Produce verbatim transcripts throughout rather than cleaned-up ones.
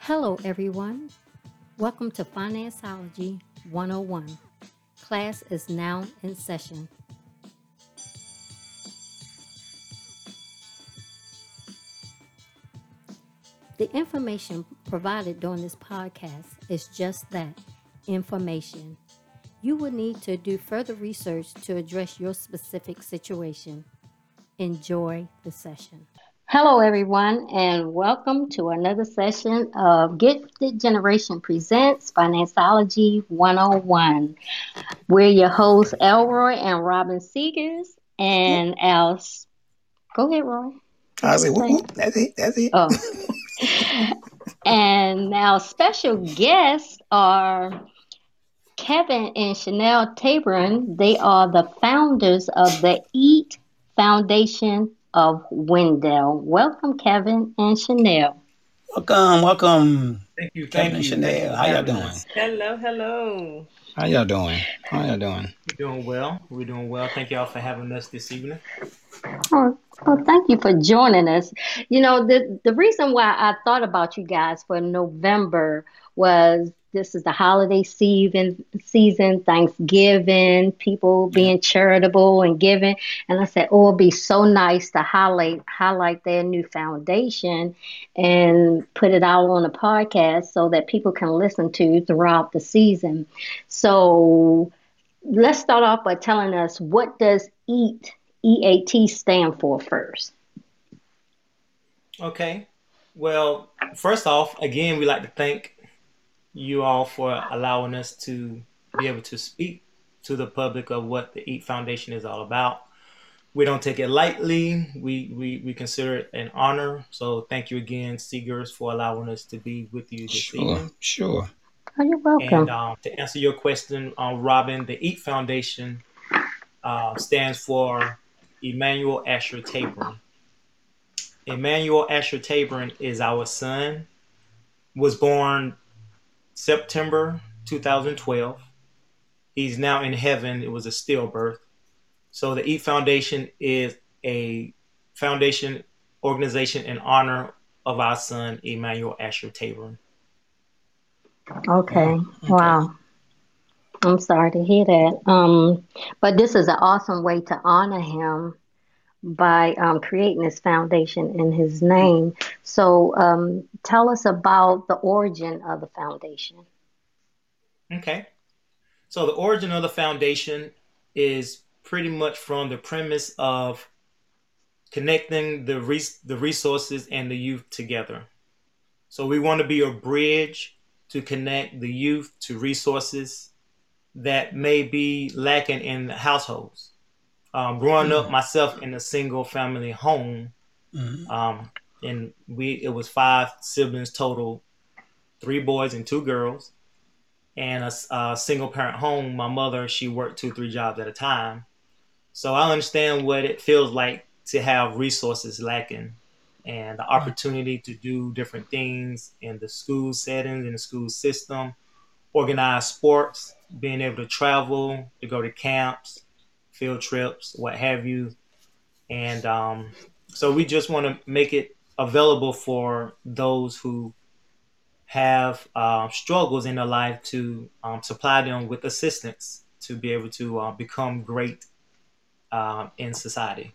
Hello, everyone. Welcome to Financeology one oh one. Class is now in session. The information provided during this podcast is just that, information. You will need to do further research to address your specific situation. Enjoy the session. Hello, everyone, and welcome to another session of Gifted Generation Presents Financeology one oh one. We're your hosts, Elroy and Robin Seegers, and our. Go ahead, Roy. I say, whoop, whoop. That's it. That's it. Oh. And our special guests are Kevin and Chanel Tabron. They are the founders of the EAT Foundation of Wendell. Welcome, Kevin and Chanel. Welcome, welcome. Thank you, Kevin thank and you. Chanel. Thank you for How y'all having doing? us. Hello, hello. How y'all doing? How y'all doing? We're doing well. We're doing well. Thank y'all for having us this evening. Oh, well, thank you for joining us. You know, the the reason why I thought about you guys for November was this is the holiday season, season, Thanksgiving, people Yeah. being charitable and giving. And I said, oh, it'd be so nice to highlight highlight their new foundation and put it out on a podcast so that people can listen to throughout the season. So let's start off by telling us, what does EAT E A T stand for first? Okay. Well, first off, again, we like to thank you all for allowing us to be able to speak to the public of what the EAT Foundation is all about. We don't take it lightly. We, we, we consider it an honor. So thank you again, Seegers, for allowing us to be with you this Sure, evening. sure. Oh, you're welcome. And um, to answer your question, um, Robin, the EAT Foundation uh, stands for Emmanuel Asher Tabron. Emmanuel Asher Tabron is our son. Was born September two thousand twelve. He's now in heaven. It was a stillbirth. So the EAT Foundation is a foundation organization in honor of our son, Emmanuel Asher Tabron. Okay. Okay. Wow. I'm sorry to hear that. Um, but this is an awesome way to honor him by um, creating this foundation in his name. So um, tell us about the origin of the foundation. Okay. So the origin of the foundation is pretty much from the premise of connecting the res- the resources and the youth together. So we want to be a bridge to connect the youth to resources that may be lacking in households. Um, growing up myself in a single family home, Mhm. um, and we it was five siblings total, three boys and two girls, and a, a single parent home. My mother, she worked two three jobs at a time, so I understand what it feels like to have resources lacking and the opportunity to do different things in the school settings, in the school system, organize sports, being able to travel, to go to camps, field trips, what have you. And um, so we just want to make it available for those who have uh, struggles in their life to um, supply them with assistance to be able to uh, become great uh, in society.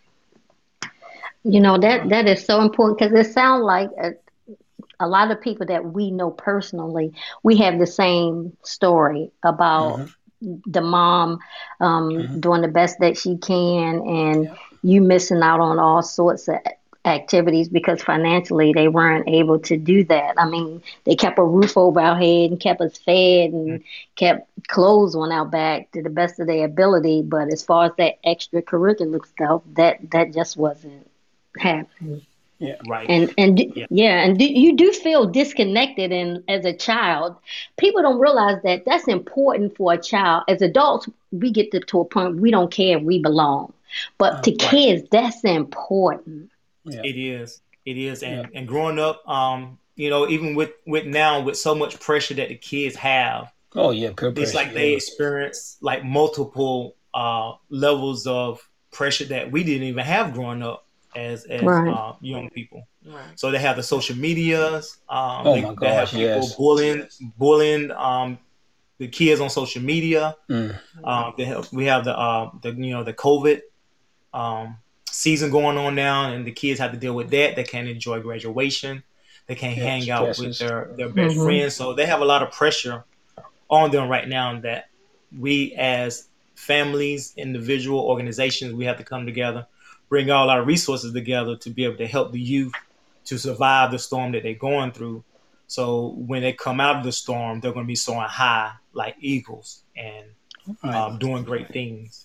You know, that that is so important because it sounds like a, a lot of people that we know personally, we have the same story about Mhm. the mom um, Mhm. doing the best that she can, and Yeah. you missing out on all sorts of activities because financially they weren't able to do that. I mean, they kept a roof over our head and kept us fed and kept clothes on our back to the best of their ability. But as far as that extracurricular stuff, that that just wasn't happening. Yeah. Right. And and Yeah. yeah, and do, you do feel disconnected. And as a child, people don't realize that that's important for a child. As adults, we get to, to a point we don't care if we belong, but to Uh, Right. kids, that's important. yeah. It is. It is. Yeah. And and growing up, um, you know, even with with now with so much pressure that the kids have, Oh yeah. Peer it's pressure. like they Yeah. experience like multiple uh levels of pressure that we didn't even have growing up. as as Right. uh, young people. Right. So they have the social medias. Um, Oh they my they have gosh, people yes. bullying bullying um, the kids on social media. Mm. Um, they have, we have the uh, the you know the COVID um, season going on now, and the kids have to deal with that. They can't enjoy graduation. They can't Yeah, hang out with stresses. their their best Mm-hmm. friends. So they have a lot of pressure on them right now that we as families, individual organizations, we have to come together, bring all our resources together to be able to help the youth to survive the storm that they're going through. So when they come out of the storm, they're going to be soaring high like eagles and All right. um, doing great things.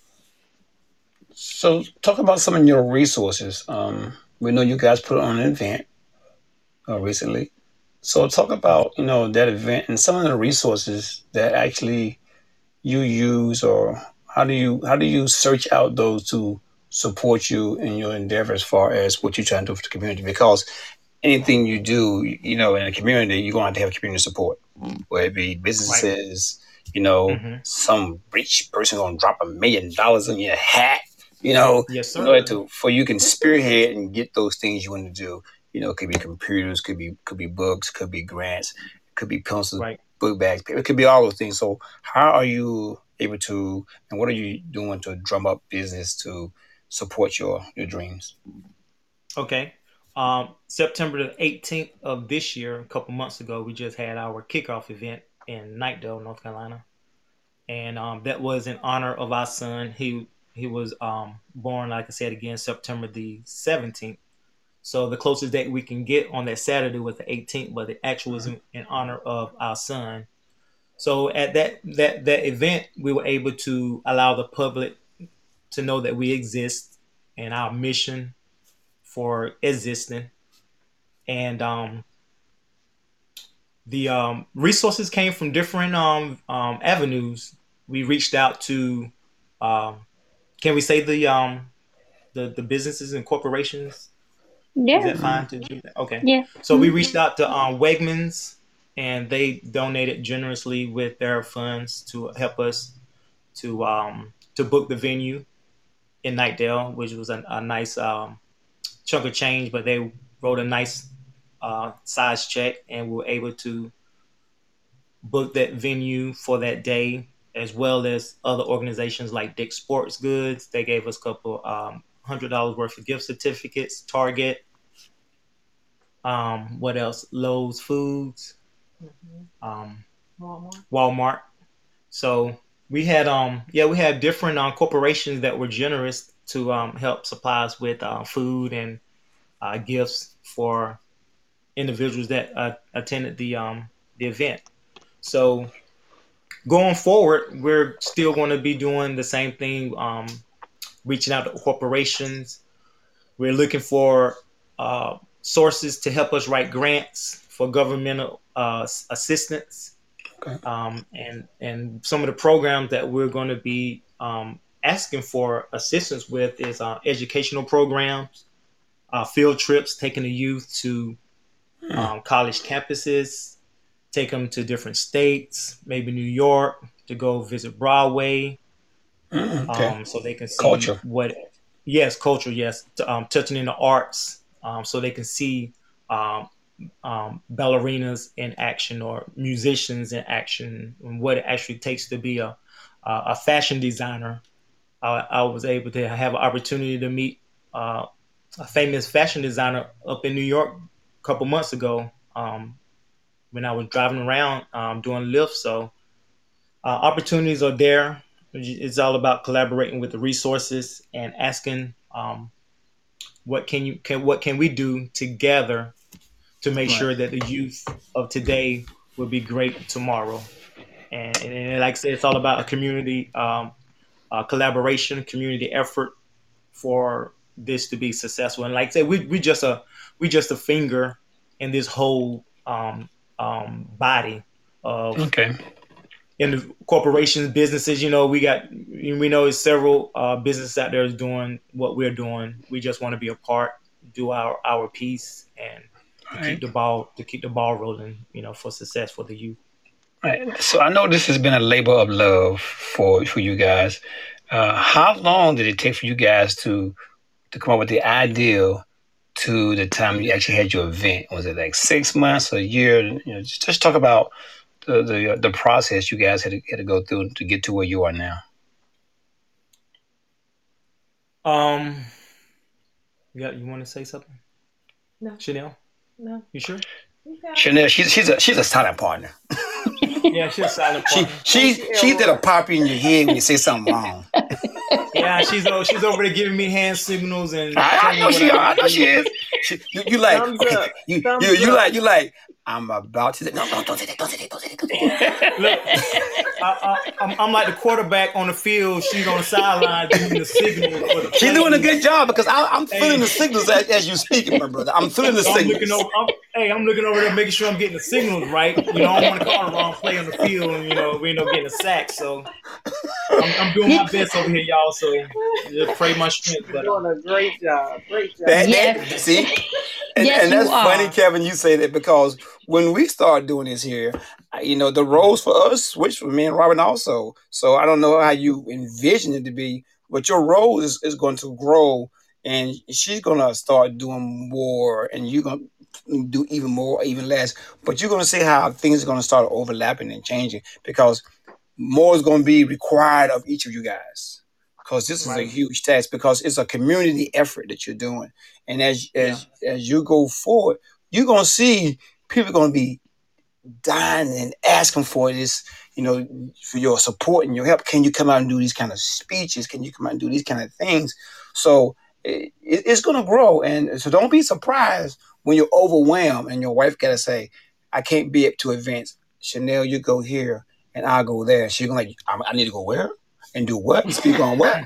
So talk about some of your resources. Um, we know you guys put on an event uh, recently. So talk about, you know, that event and some of the resources that actually you use, or how do you how do you search out those to support you in your endeavor as far as what you're trying to do for the community? Because anything you do, you know, in a community, you're going to have to have community support, whether it be Right. businesses, you know, hmm some rich person going to drop a million dollars in your hat, you know, Yes, in sir. order to, for you can spearhead and get those things you want to do. You know, it could be computers, could be, could be books, could be grants, could be pencils, Right. book bags, it could be all those things. So how are you able to, and what are you doing to drum up business to support your, your dreams? Okay. Um, September the eighteenth of this year, a couple months ago, we just had our kickoff event in Knightdale, North Carolina, and um, that was in honor of our son. He he was um, born, like I said again, September the seventeenth. So the closest date we can get on that Saturday was the eighteenth, but the actual was in, in honor of our son. So at that that that event, we were able to allow the public to know that we exist and our mission for existing, and um, the um, resources came from different um, um, avenues. We reached out to, um, can we say the um, the the businesses and corporations? Is Yeah. that fine to do that? Okay. Yeah. So we Mhm. reached out to um, Wegmans, and they donated generously with their funds to help us to um, to book the venue in Knightdale, which was a, a nice um, chunk of change. But they wrote a nice uh, size check, and we were able to book that venue for that day, as well as other organizations like Dick's Sports Goods. They gave us a couple um, hundred dollars worth of gift certificates. Target, um, what else? Lowe's Foods, Mhm. um, Walmart. Walmart. So we had, um, yeah, we had different uh, corporations that were generous to um, help supply us with uh, food and uh, gifts for individuals that uh, attended the um, the event. So going forward, we're still going to be doing the same thing, um, reaching out to corporations. We're looking for uh, sources to help us write grants for governmental uh, assistance, Okay. um, and and some of the programs that we're going to be um, asking for assistance with is uh, educational programs, uh, field trips, taking the youth to Hmm. um, college campuses, take them to different states, maybe New York, to go visit Broadway, Mm, okay. um, so they can see Culture. what, yes, culture, yes, t- um, touching in the arts, um, so they can see um, um, ballerinas in action or musicians in action, and what it actually takes to be a a a fashion designer. I, I was able to have an opportunity to meet uh, a famous fashion designer up in New York a couple months ago, um, when I was driving around um, doing lifts. So uh, opportunities are there. It's all about collaborating with the resources and asking, um, what can you can what can we do together to make Right. sure that the youth of today will be great tomorrow. And, and, and like I said, it's all about a community um, uh, collaboration, community effort for this to be successful. And like I said, we we just a we just a finger in this whole um, um, body of Okay. in the corporations, businesses. You know, we got we know there's several uh, businesses out there doing what we're doing. We just want to be a part, do our our piece, and to All keep right. the ball to keep the ball rolling. You know, for success for the youth. All right. So I know this has been a labor of love for for you guys. Uh, how long did it take for you guys to to come up with the idea to the time you actually had your event? Was it like six months, a year? You know, just, just talk about the the, uh, the process you guys had to, had to go through to get to where you are now. Um, yeah, you want to say something, No, Chanel? no. You sure? You got it. Chanel, she's she's a she's a silent partner. Yeah, she's a silent She partner. she Thank you, she did a Elroy. pop you in your head when you say something wrong. Yeah, she's o- she's over there giving me hand signals and I, I telling me know what she I I need to know she do. is. She, you, you like Thumbs okay, up. you you Thumbs you up. like you like I'm about to no no don't say that don't say that don't say that don't say that. Look, I, I, I'm, I'm like the quarterback on the field. She's on the sideline giving the signal for the She's doing a plays. good job because I, I'm feeling Hey. the signals as, as you speaking, my brother. I'm feeling the So I'm signals. looking over. I'm, hey, I'm looking over there, making sure I'm getting the signals right. You know, I don't want to call the wrong play on the field, and you know, we end up getting a sack. So I'm, I'm doing my best over here, y'all. So just pray my strength. You're But um, doing a great job. Great job. That, Yes. that, see, and, Yes, and that's you are. funny, Kevin. You say that because when we started doing this here, I- you know, the roles for us switched for me and Robin also. So I don't know how you envision it to be, but your role is, is going to grow, and she's going to start doing more, and you're going to do even more, even less. But you're going to see how things are going to start overlapping and changing because more is going to be required of each of you guys because this is a right, huge task because it's a community effort that you're doing. And as yeah, as as you go forward, you're gonna see people gonna be dying and asking for this, you know, for your support and your help. Can you come out and do these kind of speeches? Can you come out and do these kind of things? So it, it- it's gonna grow, and so don't be surprised when you're overwhelmed and your wife gotta say, "I can't be up to events. Chanel, you go here, and I'll go there." She's gonna like, I, "I need to go where and do what? And speak on what?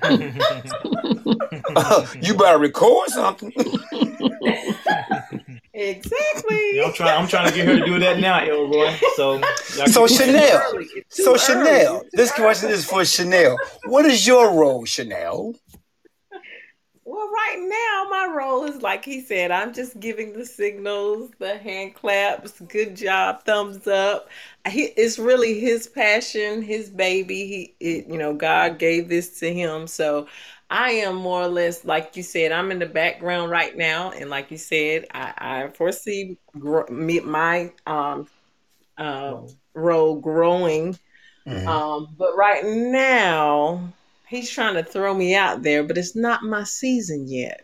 You better record something." Exactly. yeah. I'm trying. I'm trying to get her to do that now, Elroy. So y'all So keep- Chanel, Early. It's too so early. Chanel, It's too this question early. is for Chanel. What is your role, Chanel? Well, right now, my role is like he said, I'm just giving the signals, the hand claps, good job, thumbs up. He, it's really his passion, his baby. He, it, you know, God gave this to him. So I am more or less, like you said, I'm in the background right now. And like you said, I, I foresee gro- me, my um, uh, Well, role growing. Mhm. Um, but right now, he's trying to throw me out there, but it's not my season yet.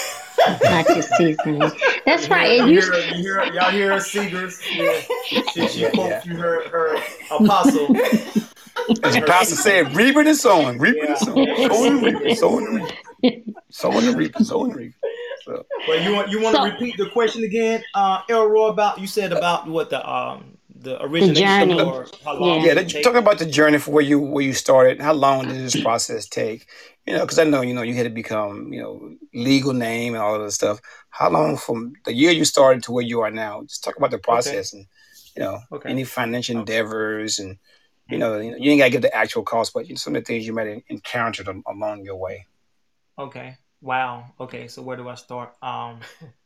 Not your seasoning. That's you right. hear, And you you, hear, you hear, y'all hear her Seegers. Yeah, she, she Yeah, quotes yeah. from her, her apostle. As your Her pastor Seegers. said, reaping and sowing, reaping Yeah, and sowing, her sowing and reaping, Seegers. sowing and reaping, sowing and reaping, sowing and reaping. So, Well, you want you want to so repeat the question again, uh, Elroy? About you said about what the um the the origination journey. or how long Yeah. yeah, did it that, take? talking about the journey for where you where you started. How long did this process take? You know, because I know you know you had to become you know legal name and all of this stuff. How long from the year you started to where you are now? Just talk about the Okay, process and you know okay, any financial okay. endeavors and you Mhm. know you, know, you ain't got to get the actual cost, but you know, some of the things you might have encountered al- along your way. Okay. Wow. Okay. So where do I start? Um.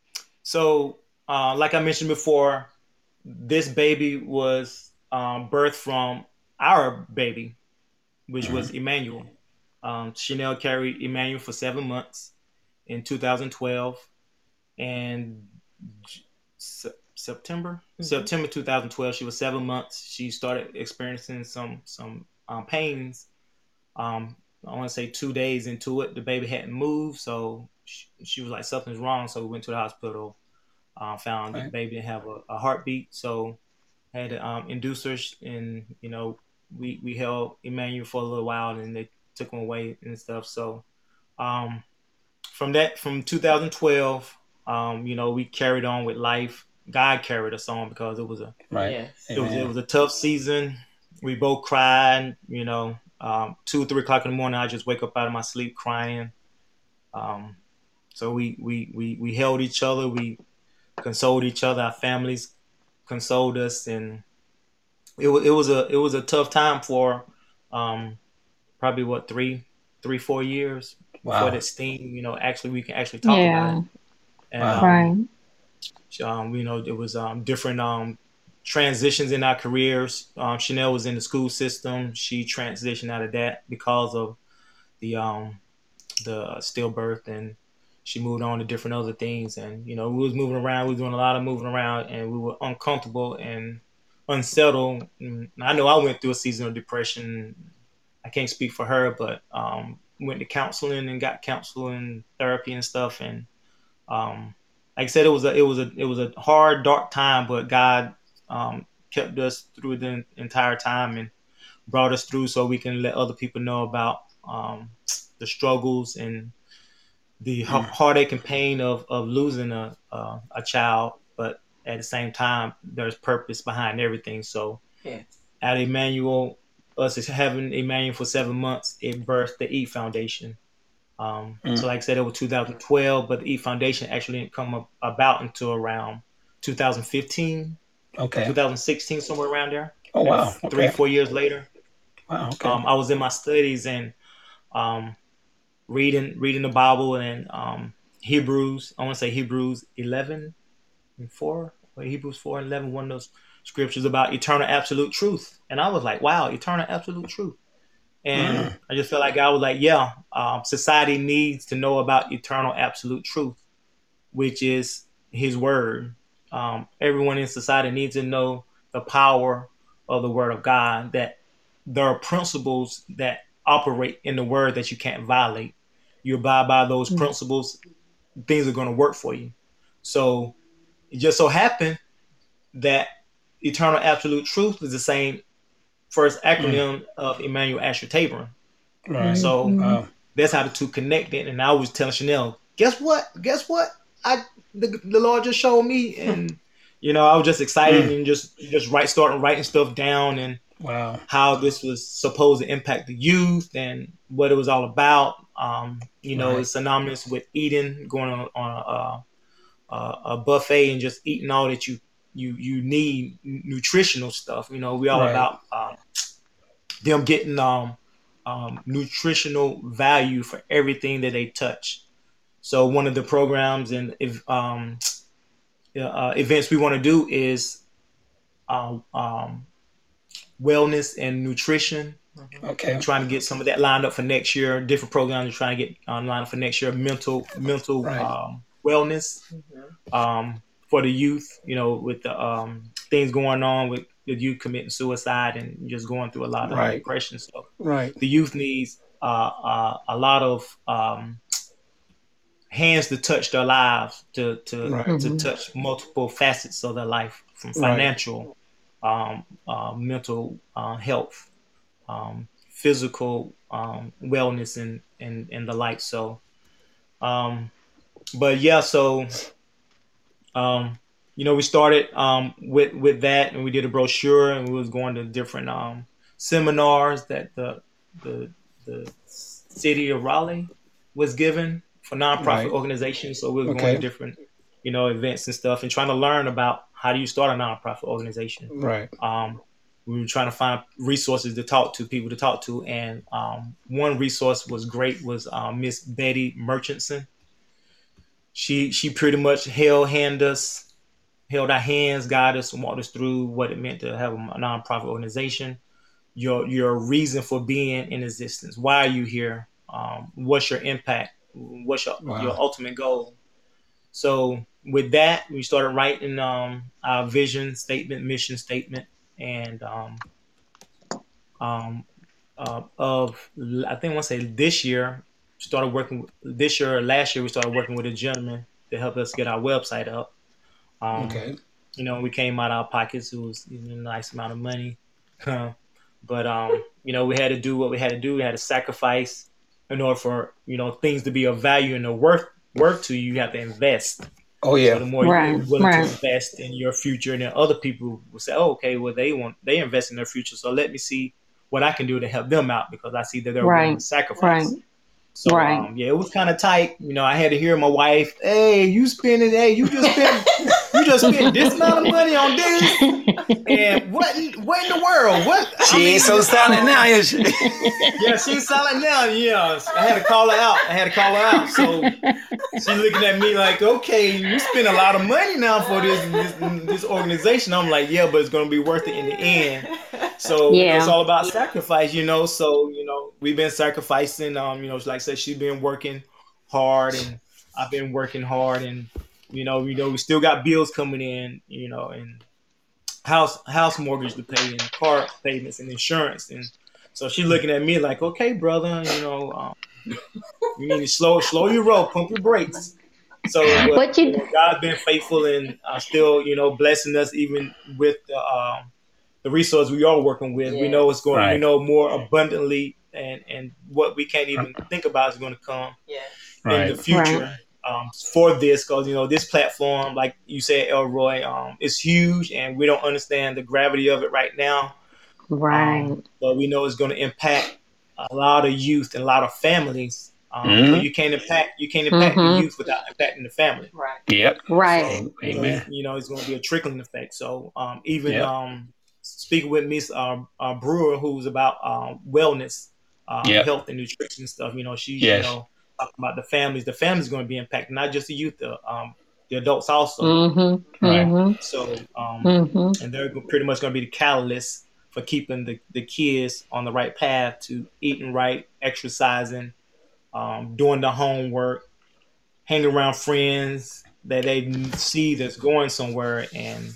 So, uh, like I mentioned before, this baby was um, birthed from our baby, which Hmm. was Emmanuel. Um, Chanel carried Emmanuel for seven months in two thousand twelve, and J- Se- September Mhm. September two thousand twelve, she was seven months. She started experiencing some some um, pains. Um, I want to say two days into it, the baby hadn't moved, so she, she was like something's wrong. So we went to the hospital. Uh, found that the Right. baby didn't have a, a heartbeat, so had to um, induce her, and you know we we held Emmanuel for a little while, and they took him away and stuff. So um, from that, from two thousand twelve, um, you know, we carried on with life. God carried us on because it was a Right. Yes. it was it Amen. was a tough season. We both cried, you know, um, two three o'clock in the morning. I just wake up out of my sleep crying. Um, so we we we we held each other. We consoled each other. Our families consoled us, and it was it was a it was a tough time for um, probably what three three four years before Wow. that steam. You know, actually we can actually talk about it, Yeah. and Wow. Right. um, um, you know, there was um, different um, transitions in our careers. Um, Chanel was in the school system. She transitioned out of that because of the um, the stillbirth, and she moved on to different other things. And, you know, we was moving around, we was doing a lot of moving around, and we were uncomfortable and unsettled. And I know I went through a season of depression. I can't speak for her, but um, went to counseling and got counseling therapy and stuff. And um, like I said, it was a it was a it was a hard, dark time, but God um, kept us through the entire time and brought us through so we can let other people know about um, the struggles and the Mm. heartache and pain of, of losing a, a a child, but at the same time, there's purpose behind everything. So Yes. at Emmanuel, us having Emmanuel for seven months, it birthed the E Foundation. Um, Mm. so like I said, it was two thousand twelve, but the E Foundation actually didn't come up, about until around two thousand fifteen, Okay. two thousand sixteen, somewhere around there. Oh Maybe wow. Three, Okay. four years later. Wow. Okay. Um, I was in my studies and um, reading reading the Bible and um, Hebrews. I want to say Hebrews eleven and four, or Hebrews four and eleven, one of those scriptures about eternal absolute truth. And I was like, wow, eternal absolute truth. And Mm. I just felt like God was like, yeah, um, society needs to know about eternal absolute truth, which is his word. Um, everyone in society needs to know the power of the word of God, that there are principles that operate in the word that you can't violate. You abide by those Mm. principles, things are going to work for you. So it just so happened that eternal absolute truth is the same first Mm. acronym of Emmanuel Asher Tabor. Right. So Mhm. Wow. that's how the two connected. And I was telling Chanel, guess what? Guess what? I the, the Lord just showed me, and you know, I was just excited Mm. and just just write, starting writing stuff down and Wow. how this was supposed to impact the youth and what it was all about. Um, you know, Right. it's synonymous with eating, going on, on a, a, a buffet and just eating all that you you you need, nutritional stuff. You know, we all Right. about um, them getting um, um, nutritional value for everything that they touch. So one of the programs and if, um, uh, events we want to do is um, um, wellness and nutrition. Okay. We're trying to get some of that lined up for next year. Different programs we're trying to get uh, lined up for next year. Mental mental Right. um, wellness um, for the youth. You know, with the um, things going on with the youth committing suicide and just going through a lot of Right. depression. So Right. the youth needs uh, uh, a lot of um, hands to touch their lives, to to Right. to Mhm. touch multiple facets of their life, from Right. financial, um, uh, mental uh, health, um, physical um, wellness, and, and and the like. So, um, but yeah, so um, you know, we started um, with with that, and we did a brochure, and we was going to different um, seminars that the the the city of Raleigh was given for nonprofit Right. organizations. So we was going to Okay. different, you know, events and stuff, and trying to learn about how do you start a nonprofit organization. Right. Um, we were trying to find resources to talk to, people to talk to, and um, one resource was great was um, Miss Betty Murchison. She she pretty much held hand us, held our hands, guided us, and walked us through what it meant to have a nonprofit organization. Your your reason for being in existence. Why are you here? Um, what's your impact? What's your your Wow. ultimate goal? So with that, we started writing um, our vision statement, mission statement, and um, um, uh, of I think I want to say this year started working this year or last year we started working with a gentleman to help us get our website up. Um, Okay. you know, we came out of our pockets. It was you know, a nice amount of money, but um, you know, we had to do what we had to do. We had to sacrifice in order for you know things to be of value and of worth worth to you. You have to invest. Oh So yeah. the more Right. you're willing to Right. invest in your future, and then other people will say, "Oh, okay, well they want they invest in their future, so let me see what I can do to help them out because I see that they're willing Right. to sacrifice." Right. So Right. um, yeah, it was kind of tight. You know, I had to hear my wife, "Hey, you spending? Hey, you just spent you just spent this amount of money on this, and what in, what in the world? What I She mean, ain't so silent um, now, is she? yeah, she's silent now. Yeah, I had to call her out. I had to call her out. So she's looking at me like, okay, you spend a lot of money now for this this, this organization. I'm like, yeah, but it's gonna be worth it in the end. So you know, it's Yeah. all about sacrifice, you know. So you know, we've been sacrificing. Um, you know, like I said, she's been working hard, and I've been working hard, and you know, you know, we still got bills coming in, you know, and house house mortgage to pay, and car payments, and insurance, and so she's looking at me like, okay, brother, you know, um, you need to slow slow your roll, pump your brakes. So, but, But you you, know, God's been faithful and uh, still, you know, blessing us even with the uh, the resource we are working with. We Yes. know it's going. We Right. know more abundantly, and and what we can't even think about is going to come Yes. in the Right. future right, um, for this, because you know this platform, like you said, Elroy, um, is huge, and we don't understand the gravity of it right now. right. Um, but we know it's going to impact a lot of youth and a lot of families. Um, because Mm-hmm. you can't impact you can't impact the Mm-hmm. youth without impacting the family. Right. Yep. Right. So, so Amen. you know, it's going to be a trickling effect. So, um, even Yep. um, speaking with Miss uh, uh, Brewer, who's about um, wellness, uh, Yep. health, and nutrition stuff. You know, she's you Yes. know talking about the families. The families going to be impacted, not just the youth, the um, the adults also. Mm-hmm. Right. Mm-hmm. So, um, Mm-hmm. and they're pretty much going to be the catalyst for keeping the, the kids on the right path to eating right, exercising, um, doing the homework, hang around friends that they see that's going somewhere, and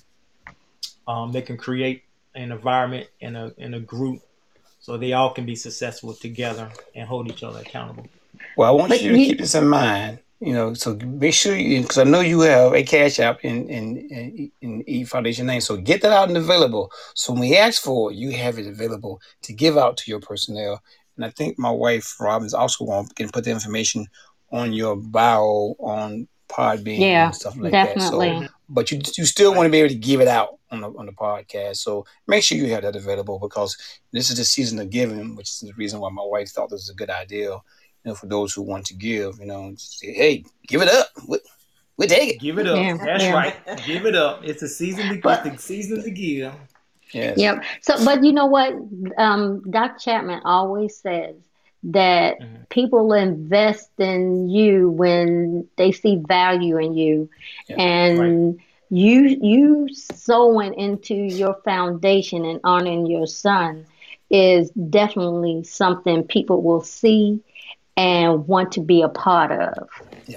um, they can create an environment and a in a group so they all can be successful together and hold each other accountable. Well, I want But you to keep you, this in mind. You know, so make sure you, because I know you have a cash app in in in, in E Foundation name. So get that out and available. So when we ask for it, you have it available to give out to your personnel. And I think my wife Robin is also going to put the information on your bio on Podbean yeah, and stuff like that. So, definitely. but you you still want Right. to be able to give it out on the on the podcast. So make sure you have that available, because this is the season of giving, which is the reason why my wife thought this was a good idea. You know, for those who want to give, you know, just say, hey, give it up. We, we take it. Give it up. Yeah, That's yeah. right. Give it up. It's a season to it's But the season to give. Yes. yep. So, but you know what? Um, Doctor Chapman always says that Mhm. people invest in you when they see value in you, Yeah. Right. and you you sowing into your foundation and honoring your son is definitely something people will see and want to be a part of. Yeah.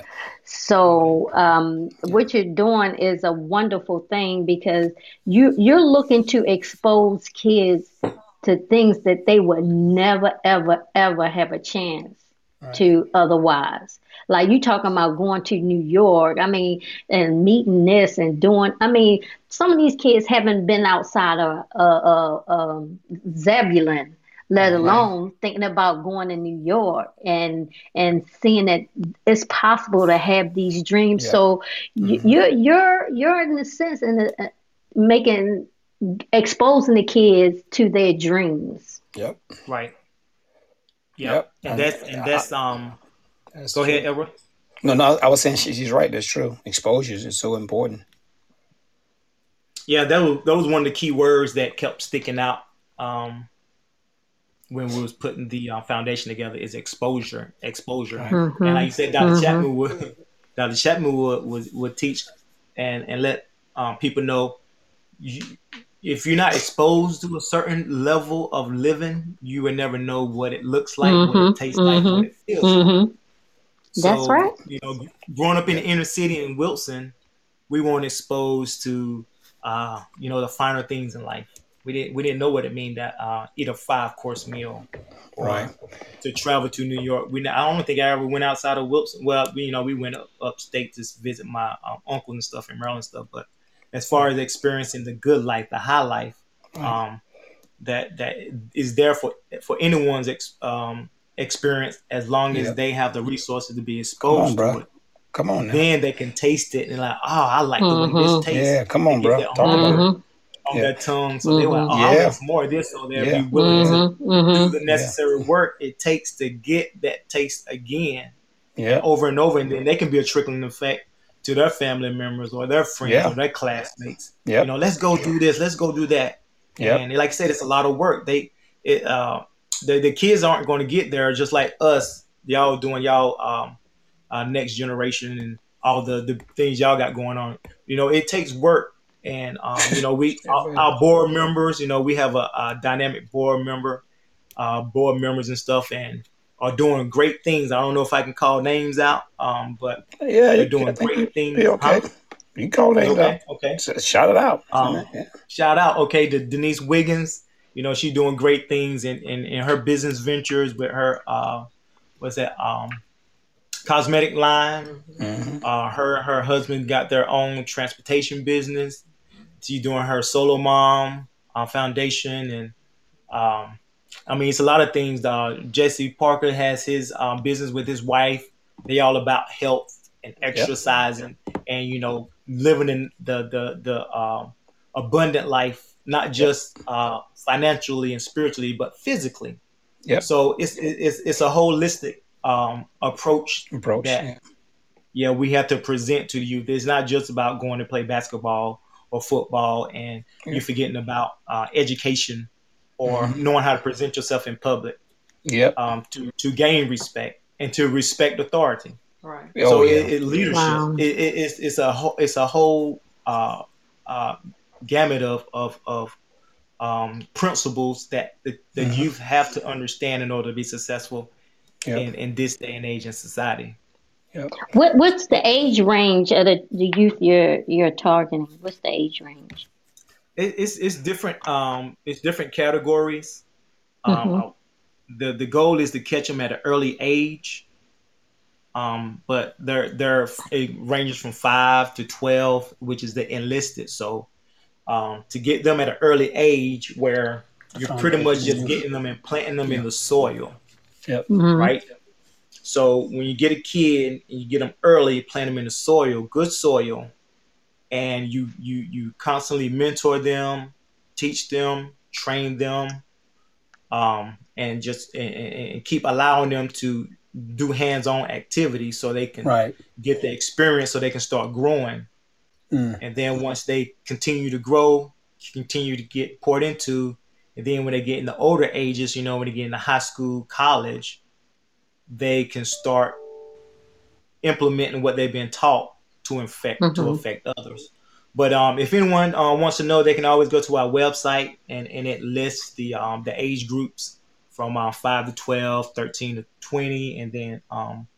So um, Yeah. what you're doing is a wonderful thing, because you you're looking to expose kids to things that they would never ever ever have a chance Right. to otherwise. Like you talking about going to New York, I mean, and meeting this and doing. I mean, some of these kids haven't been outside of uh, uh, um, Zebulon, let Mm-hmm. alone thinking about going to New York and and seeing that it's possible to have these dreams. Yeah. So you, Mm-hmm. you're you're you're in a sense in a, uh, making exposing the kids to their dreams. Yep. Right. Yep. Yep. And And that's and I, that's um. that's Go ahead, true. Elroy. No, no, I was saying she, she's right. That's true. Exposures is so important. Yeah, that was that was one of the key words that kept sticking out um, when we was putting the uh, foundation together is exposure, exposure. Right. And like Mm-hmm. you said, Doctor Mm-hmm. Chapman would Doctor Chapman would, would would teach and and let um, people know you, if you're not exposed to a certain level of living, you will never know what it looks like, what it Mm-hmm. tastes like, what it Mm-hmm. feels like. Mm-hmm. That's So right. you know, growing up in Yeah. the inner city in Wilson, we weren't exposed to uh, you know the finer things in life. We didn't we didn't know what it meant to uh, eat a five course meal Right. or to travel to New York. We I don't think I ever went outside of Wilson. Well, we, you know, we went up, upstate to visit my um, uncle and stuff in Maryland and stuff. But as far as experiencing the good life, the high life, Right. um, that that is there for for anyone's ex, um, experience as long as Yeah. they have the resources to be Come on, exposed to bro. it. Come on now. Then they can taste it and like, oh, I like the way this Mm-hmm. tastes. Yeah. Come They on, get bro. that Talk about it. hunger Mm-hmm. on Yeah. their tongue, so they were like, oh, Mm-hmm. I Yeah. want some more of this. So they'll Yeah. be willing Yeah. to Mm-hmm. do Mm-hmm. the Yeah. necessary work it takes to get that taste again and Yeah. over and over, and then they can be a trickling effect to their family members or their friends or Yeah. their classmates. You Yep. know, let's go do this, let's go do that, Yep. and like I said, it's a lot of work. They, it, uh, the the kids aren't going to get there just like us. Y'all doing y'all um, uh, next generation and all the the things y'all got going on. You know, it takes work. And um, you know, we our, our board members, you know, we have a, a dynamic board member, uh, board members and stuff, and are doing great things. I don't know if I can call names out, um, but Yeah, they're you- I doing think you great things. be okay. Huh? You call You names out. okay? Okay. S- Shout it out. Um, Yeah. Shout out, okay, to Denise Wiggins. You know, she's doing great things in, in, in her business ventures with her, uh, what's that, um, cosmetic line. Mhm. Uh, her her husband got their own transportation business. She's doing her solo mom uh, foundation, and um, I mean, it's a lot of things. Uh, Jesse Parker has his um, business with his wife. They all about health and exercising, and you know, living in the the the um, abundant life, not just uh, financially and spiritually, but physically. Yep. So it's it's it's a holistic um, approach Approach. that Yeah. yeah we have to present to the youth. It's not just about going to play basketball or football and Yeah. you're forgetting about uh, education or Mhm. knowing how to present yourself in public Yep. um, to to gain respect and to respect authority. Right. Oh So yeah. it, it leadership Wow. it, it, it's it's a whole it's a whole uh, uh, gamut of of of um, principles that the, the Mhm. youth have to understand in order to be successful Yep. in, in this day and age in society. Yep. What what's the age range of the, the youth you're you're targeting? What's the age range? It, it's it's different. Um, it's different categories. Um, Mm-hmm. uh, the the goal is to catch them at an early age. Um, but they're they're it ranges from five to twelve, which is the enlisted. So um, to get them at an early age where you're pretty much Foundation. just getting them and planting them Yeah. in the soil, Yep. Mm-hmm. right? So when you get a kid and you get them early, plant them in the soil, good soil, and you you you constantly mentor them, teach them, train them, um, and just and, and keep allowing them to do hands-on activities so they can Right. get the experience so they can start growing. Mm. And then once they continue to grow, continue to get poured into, and then when they get in the older ages, you know, when they get into high school, college, they can start implementing what they've been taught to infect to Mm-hmm. affect others. But um, if anyone uh, wants to know, they can always go to our website, and, and it lists the um, the age groups from uh, five to twelve, thirteen to twenty, and then um,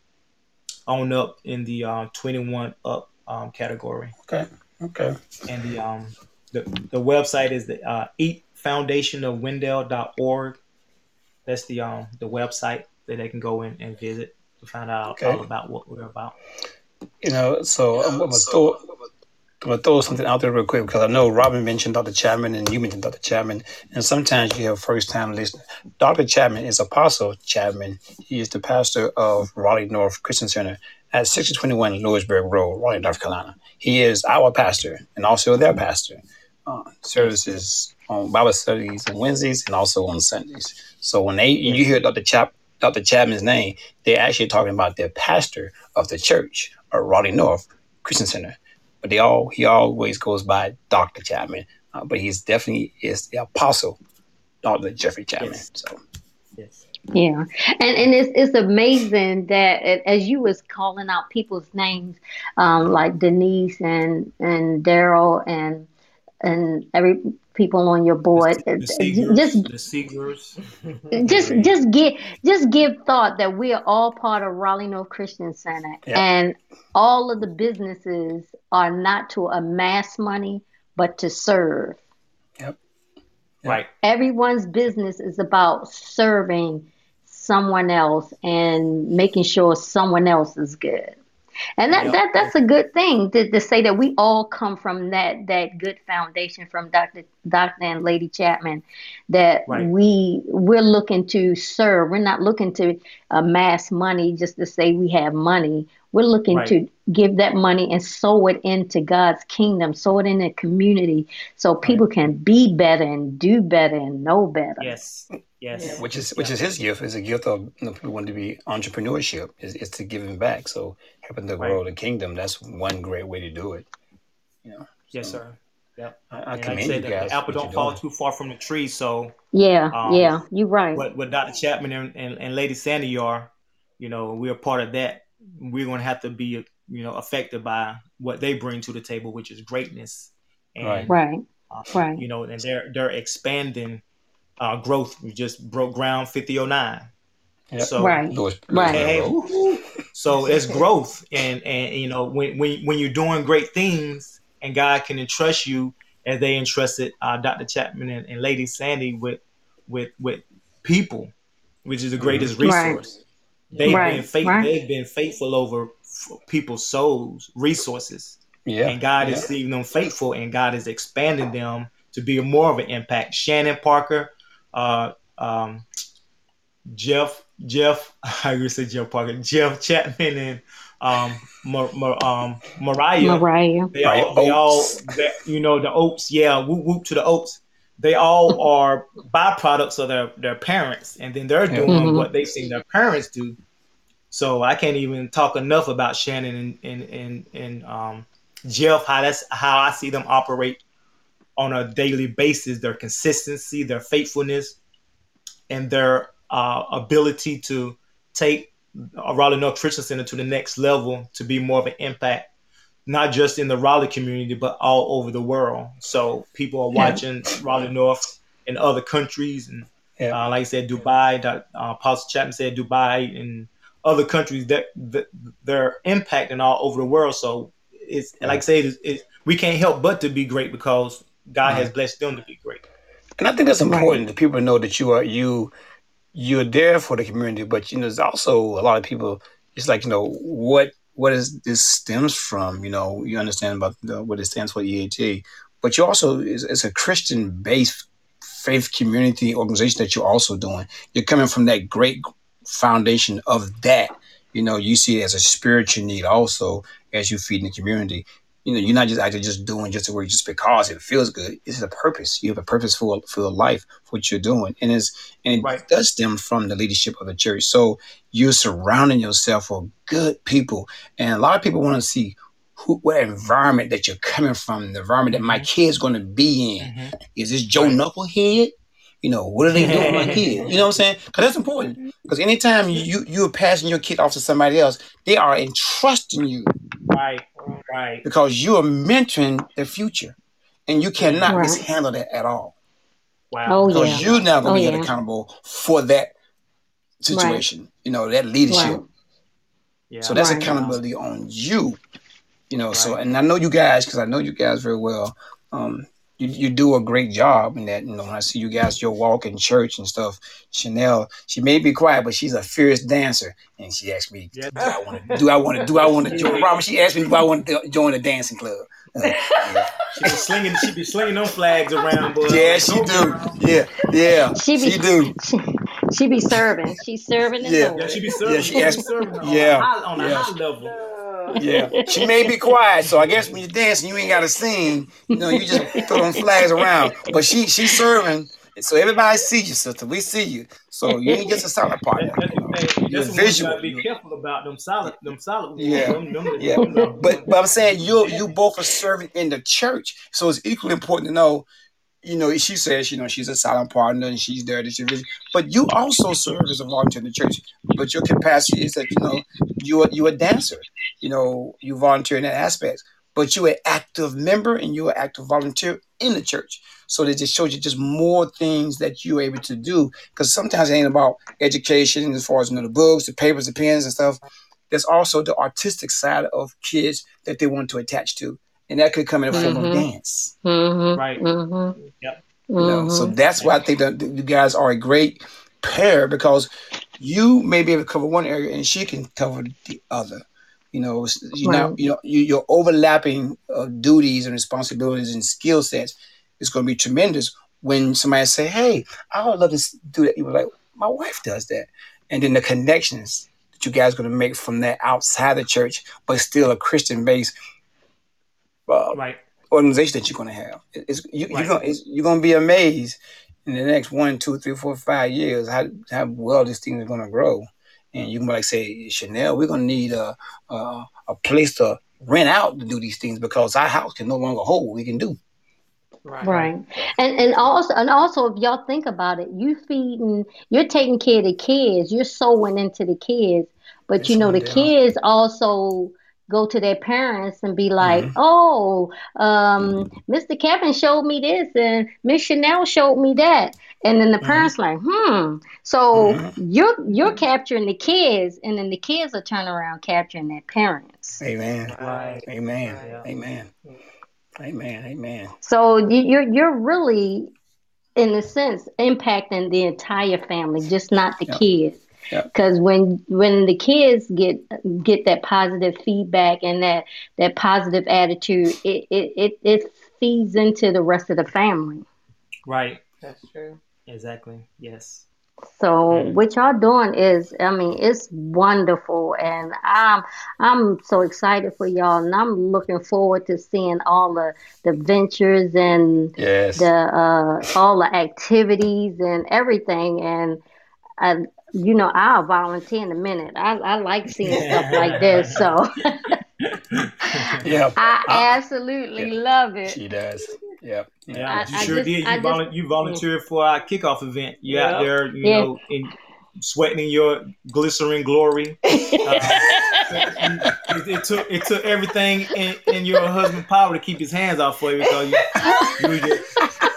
on up in the uh, twenty-one up um, category. Okay. Okay. And the um, the, the website is the uh, eat foundation of wendell dot org. That's the um, the website that they can go in and visit to find out Okay. all about what we're about. You know, so I'm gonna throw I'm gonna throw something out there real quick because I know Robin mentioned Doctor Chapman and you mentioned Doctor Chapman, and sometimes you have first time listeners. Doctor Chapman is Apostle Chapman. He is the pastor of Raleigh North Christian Center at sixty twenty-one Louisburg Road, Raleigh, North Carolina. He is our pastor and also their pastor. Uh, services on Bible studies on Wednesdays and also on Sundays. So when they you hear Doctor Chap Doctor Chapman's name, they're actually talking about their pastor of the church or Raleigh North Christian Center. But they all he always goes by Doctor Chapman. Uh, but he's definitely is the apostle, Doctor Jeffrey Chapman. Yes. So Yes. Yeah, and and it's it's amazing that a- as you was calling out people's names, um, like Denise and and Daryl and and every people on your board, The, the uh, just Seegers, the Seegers. just Right. just give just give thought that we are all part of Raleigh North Christian Center, yeah, and all of the businesses are not to amass money, but to serve. yep, Yeah. Right. Everyone's business is about serving someone else and making sure someone else is good. And that, Yep. that that's a good thing to, to say that we all come from that that good foundation from Doctor Doctor and Lady Chapman, that Right. we we're looking to serve. We're not looking to amass money just to say we have money. We're looking Right. to give that money and sow it into God's kingdom, sow it in the community so people can be better and do better and know better. Yes. Yes. Yeah. which is which is his gift. Is a gift of you know, people want to be entrepreneurship. Is is to giving back. So helping to grow Right. the kingdom. That's one great way to do it. You know. Yes, So sir. Yep. I, I And like I commend you said, the, guys the apple what you're don't fall doing. too far from the tree. So Yeah, um, yeah, you're right. what what Doctor Chapman and, and, and Lady Sandy are, you know, we're a part of that. We're going to have to be, you know, affected by what they bring to the table, which is greatness. Right. And Right, uh, right. you know, and they're they're expanding uh, growth. We just broke ground fifty oh nine. Yep. So Right. Lewis, Lewis Right. hey, Monroe. hey, so it's growth, and and you know when when when you're doing great things, and God can entrust you as they entrusted uh, Doctor Chapman and, and Lady Sandy with with with people, which is the Hmm. greatest Right. resource. They've been Right. faith. Right. They've been faithful over f- people's souls, resources, Yeah. and God Yeah. is seeing them faithful, and God is expanding them to be more of an impact. Shannon Parker, uh, um, Jeff, Jeff, I would say Jeff Parker, Jeff Chapman, and um, Mar- Mar- um, Mariah. Mariah. They Right. all, they all, Oats. they, you know, the Oats. Yeah, whoop whoop to the Oats. They all are byproducts of their their parents, and then they're Yep. doing Mm-hmm. what they've seen their parents do. So I can't even talk enough about Shannon and and and, and um, Jeff. How that's how I see them operate on a daily basis. Their consistency, their faithfulness, and their uh, ability to take uh, Raleigh North Christian Center to the next level to be more of an impact, not just in the Raleigh community, but all over the world. So people are Yeah. watching Raleigh North in other countries. And Yeah. uh, like I said, Dubai, uh, Apostle Chapman said Dubai and other countries that, that they're impacting all over the world. So it's like I said, it's, it's, we can't help but to be great because God has Right. blessed them to be great. And I think that's Right. important that people know that you are you you're there for the community, but you know, there's also a lot of people. It's like you know what what is this stems from. You know, you understand about the, what it stands for, E A T, but you also it's, it's a Christian based faith community organization that you're also doing. You're coming from that great foundation of that. You know, you see it as a spiritual need also as you feed in the community. You know, you're not just actually just doing just the work just because it feels good. It's a purpose. You have a purpose for for life, for what you're doing, and it's and it Right. does stem from the leadership of the church. So you're surrounding yourself with good people, and a lot of people want to see who, what environment that you're coming from, the environment that my Mm-hmm. kid's going to be in. Mm-hmm. Is this Joe Right. Knucklehead? You know, what are they doing with my kid? You know what I'm saying? Because that's important. Because anytime you you are passing your kid off to somebody else, they are entrusting you Right. Right. because you are mentoring the future, and you Mm-hmm. cannot Right. mishandle that at all Wow. Oh because yeah. you're now Oh going to be held yeah. accountable for that Right. situation. You know, that Right. leadership. So Yeah. that's Right. Wow. accountability on you. You know, so Right. and I know you guys because I know you guys very well. Um, you you do a great job in that. You know, when I see you guys, your walk in church and stuff. Chanel, she may be quiet, but she's a fierce dancer. And she asked me, Yes. "Do I want to? Do I want to? Do I Yes, want she to join?" did. Robert, she asked me, "Do I want to join a dancing club?" Uh, yeah. She be slinging. She be slinging them flags around, boy. I'm Yeah, like, she go do. girl. Yeah, yeah, She be she do. she, she be serving. She's serving the Yeah, Yeah, she Lord. be yeah. serving. She She be asked. serving her on a Yeah, high on a yeah. high level. Yeah, she may be quiet, so I guess when you're dancing, you ain't got to sing. You know, you just throw them flags around. But she she's serving, so everybody sees you, sister. We see you, so you ain't just a silent That, partner. that's You know, hey, you're that's the ones you gotta visual. be You, careful about. Them solid, them solid ones. yeah, Them, them, them, yeah. them, them, But but I'm saying them you you heavy. both are serving in the church, so it's equally important to know. You know, she says, you know, she's a silent partner and she's there to visit. But you also serve as a volunteer in the church. But your capacity is that, you know, you're you're a dancer. You know, you volunteer in that aspect. But you're an active member and you're an active volunteer in the church. So that just shows you just more things that you're able to do. Because sometimes it ain't about education as far as you know the books, the papers, the pens and stuff. There's also the artistic side of kids that they want to attach to. And that could come in the Right, form of Mm-hmm. dance. Mm-hmm. right. Mm-hmm. Yep. You know, so Mm-hmm. that's why Yep. I think that you guys are a great pair because you may be able to cover one area and she can cover the other. You know, it's- you now Right. you know you, your overlapping of duties and responsibilities and skill sets is going to be tremendous when somebody say, "Hey, I would love to s- do that." You're like, "My wife does that," and then the connections that you guys are going to make from that outside the church, but still a Christian based uh, Right. organization that you're going to have. It- It's, you, you're Right. going it's, you're going to be amazed in the next one, two, three, four, five years how how well this thing is going to grow. And you can be like say, Chanel, we're going to need a, a a place to rent out to do these things because our house can no longer hold what we can do. Right. Right. Right. And and also and also if y'all think about it, you feeding you're taking care of the kids, you're sowing into the kids, but you That's know one the down. kids also go to their parents and be like, Mm-hmm. "Oh, um, mister Kevin showed me this, and Miss Chanel showed me that," and then the Mm-hmm. parents like, "Hmm." So Mm-hmm. you're you're capturing the kids, and then the kids are turning around capturing their parents. Amen. Right. Amen. Yeah. Amen. Amen. Amen. So you- you're you're really, in a sense, impacting the entire family, just not the Yep. kids. Yep. Because when when the kids get get that positive feedback and that that positive attitude, it it it, it feeds into the rest of the family. Right. That's true. Exactly. Yes. So Mm. what y'all doing is, I mean, it's wonderful, and I'm I'm so excited for y'all, and I'm looking forward to seeing all the the ventures and the Yes. uh all the activities and everything. And I, you know, I'll volunteer in a minute. I I like seeing stuff like this, so Yeah. I I, yeah. absolutely love it. She does. Yep. Yep. Yeah, I you I sure just did. I You just volu- you yeah volunteered for our kickoff event. You out Yep. there, you yeah. know, in sweating in your glycerin glory. Uh, it, it took it took everything in, in your husband's power to keep his hands off for you because you you were just,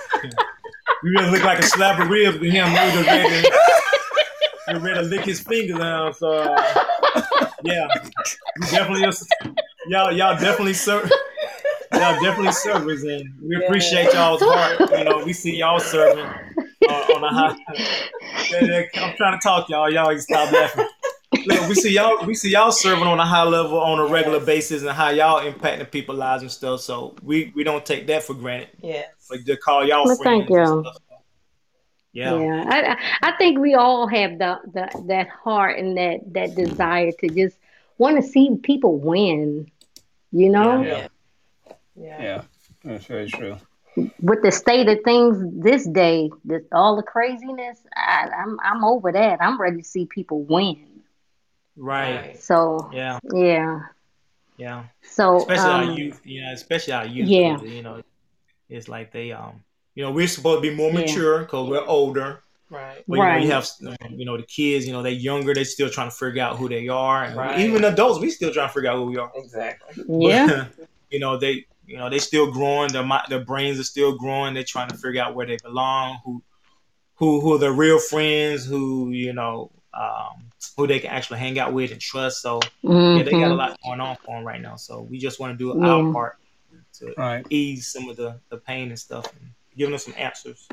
you just look like a slab of ribs to him. You were just ready to, you were ready to lick his fingers down. So uh, yeah, you definitely y'all y'all definitely serve. Y'all definitely servers, and we Yeah. appreciate y'all's heart. You know, we see y'all serving uh, on a high. Yeah, yeah, I'm trying to talk, y'all. Y'all can stop laughing. Look, we see y'all. We see y'all serving on a high level on a regular Yes. basis, and how y'all impacting people's lives and stuff. So we we don't take that for granted. Yes. But to call y'all Well, thank friends and you. stuff. Yeah, Yeah, I I I think we all have the, the that heart and that that desire to just want to see people win. You yeah, know, Yeah. Yeah. Yeah. Yeah. That's very true. with the state of things this day, this all the craziness, I, I'm I'm over that. I'm ready to see people win. right. Right. So Yeah, yeah, yeah. so Especially our um youth. You know, especially our youth, yeah, because you know it's like they um you know we're supposed to be more yeah, mature because we're older. Right. But you know, you right, have um, you know the kids. You know, they're younger. They're still trying to figure out who they are, and we, even Right. adults, we still trying to figure out who we are. Exactly. yeah, But you know, they you know they still growing. Their mi- their brains are still growing. They're trying to figure out where they belong, who who who are their real friends, who you know um, who they can actually hang out with and trust. So yeah, they got a mm-hmm, lot going on for them right now. So we just want to do our yeah. part to Right. ease some of the the pain and stuff, and giving them some answers.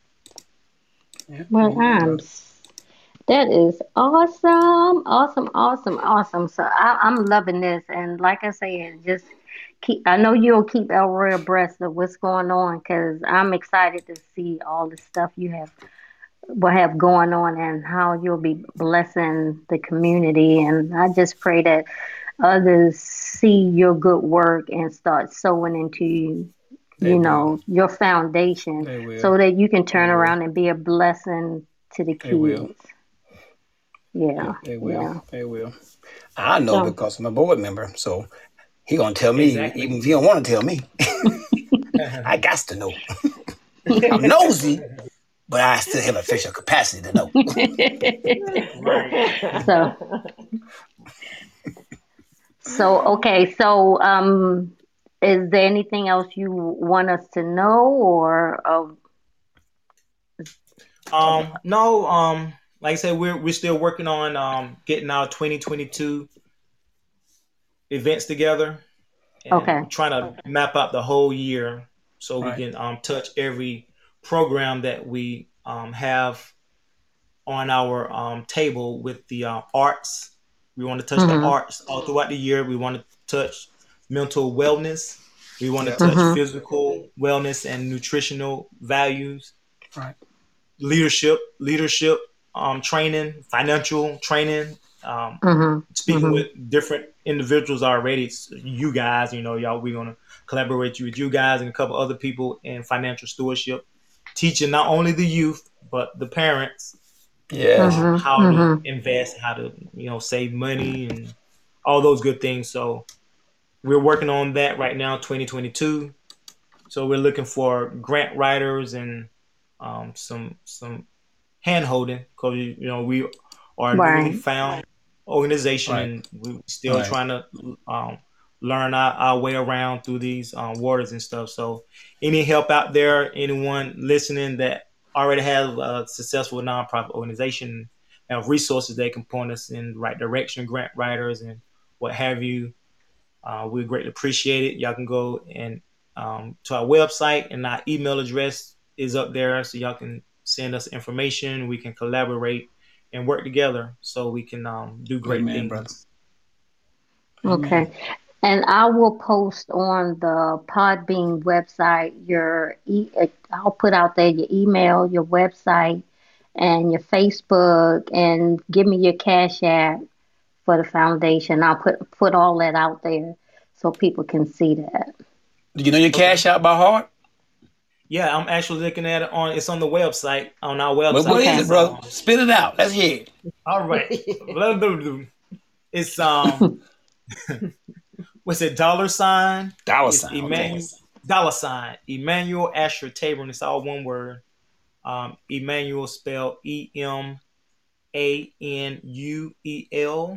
Yeah. Well, I'm Amen. that is awesome, awesome, awesome, awesome. So I, I'm loving this, and like I said, just keep. I know you'll keep Elroy abreast of what's going on because I'm excited to see all the stuff you have will have going on and how you'll be blessing the community. And I just pray that others see your good work and start sowing into you, They you will. know, your foundation, They will. so that you can They turn will. around and be a blessing to the They will. kids. Yeah, Yep. They will. yeah. They will. I know So, because I'm a board member, so he gonna tell me Exactly. even if he don't want to tell me. I got to know. I'm nosy, but I still have official capacity to know. Right. so, so okay. So, um, is there anything else you want us to know, or uh, Um, no, um, like I said, we're we're still working on um getting our twenty twenty-two events together and okay? we're trying to map out the whole year so we Right. can um touch every program that we um have on our um table with the uh, arts. We want to touch the Mhm, arts all throughout the year. We want to touch mental wellness. We want to Yep. touch mhm, physical wellness and nutritional values, Right. leadership, leadership um, training, financial training, um, mhm, speaking mhm. with different individuals already. It's you guys, you know, y'all, we're gonna collaborate with you guys and a couple other people in financial stewardship, teaching not only the youth but the parents Yes. um, Mhm. how to Mhm. invest, how to you know save money and all those good things. So we're working on that right now, twenty twenty-two. So we're looking for grant writers and um, some some hand holding because you know we are a newly Right. found organization Right. and we're still Right. trying to um, learn our, our way around through these um, waters and stuff. So any help out there, anyone listening that already have a successful nonprofit organization, have resources they can point us in the right direction, grant writers and what have you, uh, we greatly appreciate it. Y'all can go and um, to our website, and our email address is up there, so y'all can send us information. We can collaborate and work together so we can um, do great Amen, things. brother. Okay. Amen. And I will post on the Podbean website your e- uh, I'll put out there your email, your website, and your Facebook, and give me your Cash App for the foundation. I'll put put all that out there so people can see that. Do you know your Okay. cash out by heart? Yeah, I'm actually looking at it on. It's on the website on our Well, website. what Okay. is it, brother? Spit it out. Let's hear it. All right. It's um, what's it? Dollar sign. Dollar It's sign. Okay. Emmanuel dollar sign Emmanuel Asher Tabron. It's all one word. Um, Emmanuel spelled E M A N U E L.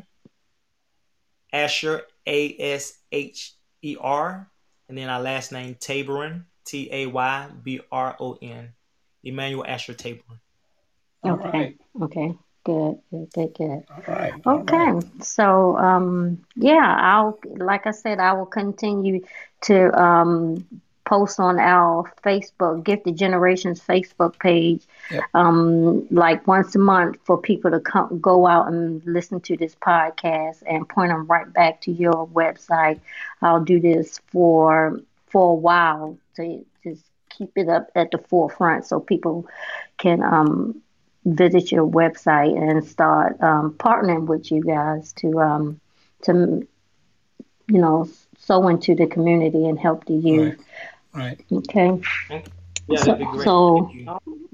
Asher A S H E R, and then our last name Tabron, T A Y B R O N. Emmanuel Asher Tabron. All Okay. right. Okay. Good. Good. Good. Good. All right. All Okay. right. So, um, yeah, I'll, like I said, I will continue to um, post on our Facebook, Gifted Generations Facebook page, Yep. um, like once a month for people to come, go out and listen to this podcast and point them right back to your website. I'll do this for for a while to just keep it up at the forefront so people can um, visit your website and start um, partnering with you guys to um, to you know sow into the community and help the youth. Right. Right. Okay. Okay. Yeah, So, that'd be great. so Thank you.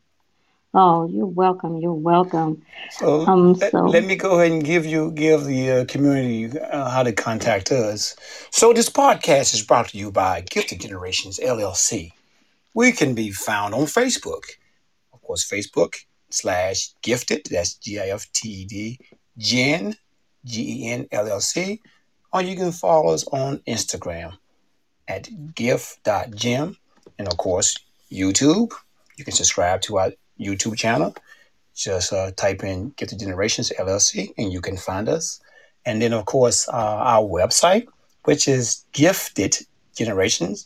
oh, you're welcome. You're welcome. So Um. let, let So me go ahead and give you give the uh, community uh, how to contact us. So this podcast is brought to you by Gifted Generations L L C. We can be found on Facebook. Of course, Facebook slash Gifted. That's G I F T E D Gen G E N L L C. Or you can follow us on Instagram at gift.gem. And of course, YouTube. You can subscribe to our YouTube channel. Just uh, type in Gifted Generations L L C and you can find us. And then, of course, uh, our website, which is Gifted Generations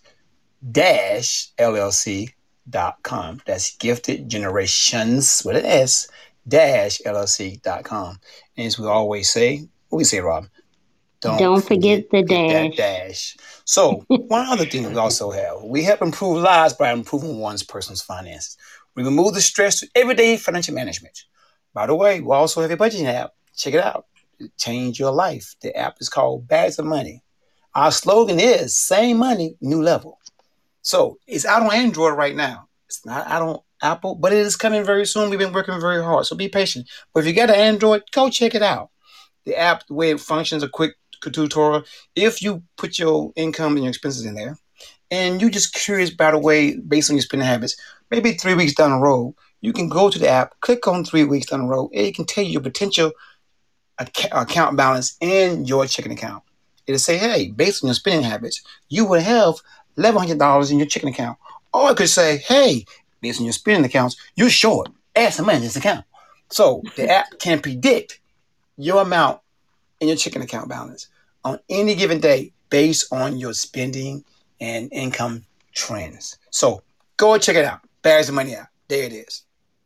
dash L L C dot com. That's Gifted Generations with an S dash L L C dot com. And as we always say, what we say, Rob? Don't, don't forget, forget the forget that dash. dash. So one other thing we also have, we help improve lives by improving one's personal finances. We remove the stress to everyday financial management. By the way, we also have a budgeting app. Check it out. Change your life. The app is called Bags of Money. Our slogan is same money, new level. So it's out on Android right now. It's not out on Apple, but it is coming very soon. We've been working very hard, so be patient. But if you got an Android, go check it out. The app, the way it functions, a quick tutorial. If you put your income and your expenses in there, and you're just curious, by the way, based on your spending habits, maybe three weeks down the road, you can go to the app, click on three weeks down the road, and it can tell you your potential ac- account balance in your checking account. It'll say, hey, based on your spending habits, you will have eleven hundred dollars in your checking account. Or it could say, hey, based on your spending accounts, you're short. Add some money in this account. So the app can predict your amount in your checking account balance on any given day based on your spending and income trends. So go and check it out. Bags of Money app. There it is.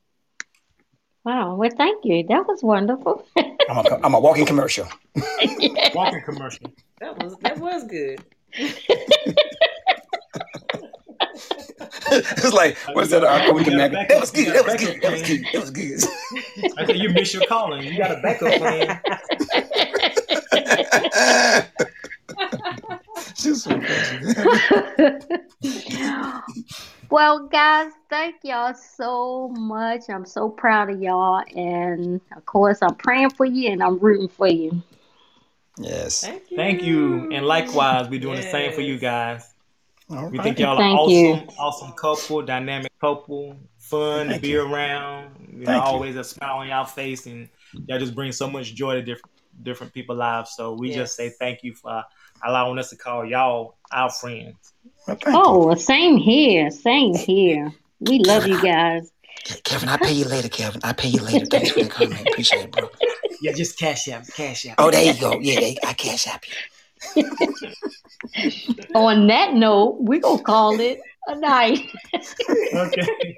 Wow. Well, thank you. That was wonderful. I'm a, I'm a walking commercial. Walking commercial. That was that was good. It's like, what's that? Uh, We got a that backup- was we good. got a That was backup good. That was plan. good. That was good. I said you missed your calling. You got a backup plan. She's so crazy. Well, guys, thank y'all so much. I'm so proud of y'all. And of course, I'm praying for you and I'm rooting for you. Yes. Thank you. Thank you. And likewise, we're doing the same for you Yes. guys. All We right. think y'all are Thank awesome, you. awesome couple, dynamic couple, fun to Thank be you. around. You know, Thank you. always a smile on y'all face, and y'all just bring so much joy to different different people's lives. So we just say Yes. thank you for allowing us to call y'all our friends. Well, thank Oh, you. well, same here. Same here. We love Kevin, you I, guys. Kevin, I pay you later, Kevin. I pay you later. Thanks for the comment. Appreciate it, bro. Yeah, just cash out, cash out. Oh, there you go. Yeah, they, I cash app you. On that note, we're going to call it a night. Okay.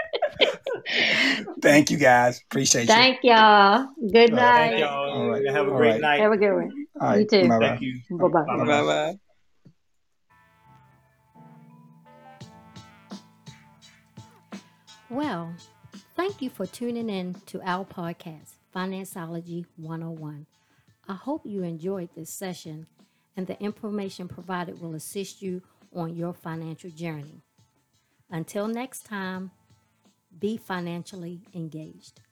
Thank you guys. Appreciate you. Thank y'all. Good All right. night. Thank y'all. All right. Have a All great right. night. Have a good one. All You right. too. Bye-bye. Thank you. Bye-bye. Bye-bye. Bye bye. Well, thank you for tuning in to our podcast, Financeology one oh one. I hope you enjoyed this session and the information provided will assist you on your financial journey. Until next time, be financially engaged.